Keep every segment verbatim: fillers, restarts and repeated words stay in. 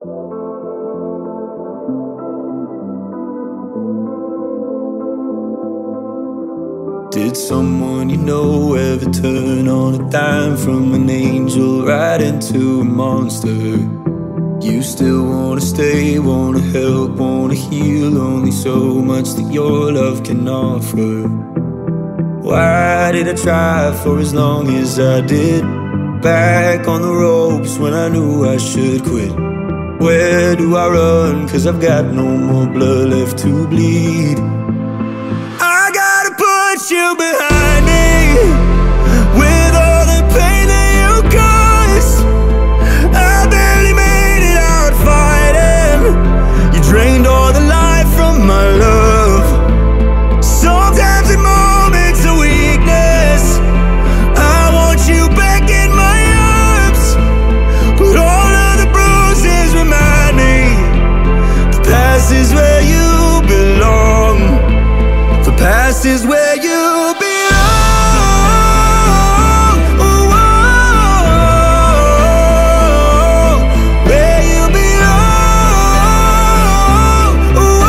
Did someone you know ever turn on a dime from an angel right into a monster? You still wanna stay, wanna help, wanna heal, only so much that your love can offer. Why did I try for as long as I did? Back on the ropes when I knew I should quit. Where do I run? 'Cause I've got no more blood left to bleed. I gotta put you behind me, with all the pain that you caused. I barely made it out fighting. You drained all the life from my love. Sometimes in moments of weakness, I want you back in my arms, but all of the bruises remind me the past is where you belong. The past is where you belong. Ooh, oh, where you belong. Ooh,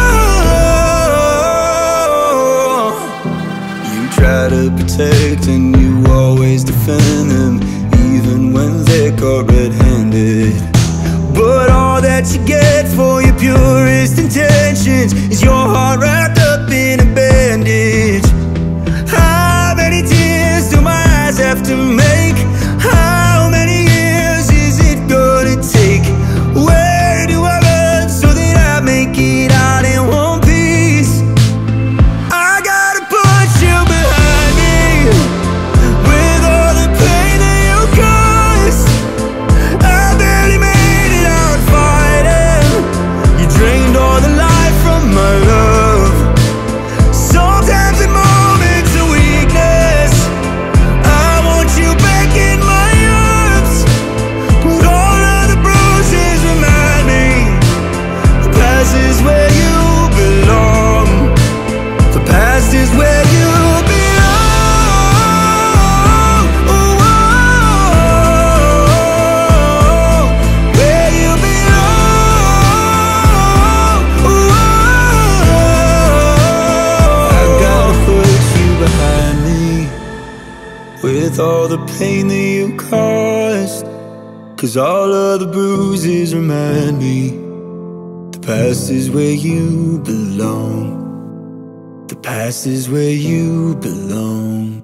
oh. You try to protect and you always defend them, even when they're caught red-handed. But all that you get for your purest intentions is your heart wrapped up in a bandage. How many tears do my eyes have to make? How many years is it gonna take? Where do I run so that I make it out in one piece? I gotta put you behind me, with all the pain that you caused. I barely made it out fighting. You drained all the life from my love. Sometimes in moments of weakness, I want you back in my arms, but all of the bruises remind me the past is where you belong. The past is where you belong. Ooh, oh, where you belong. Ooh, oh, I gotta put you behind me, with all the pain that you caused. 'Cause all of the bruises remind me the past is where you belong. The past is where you belong.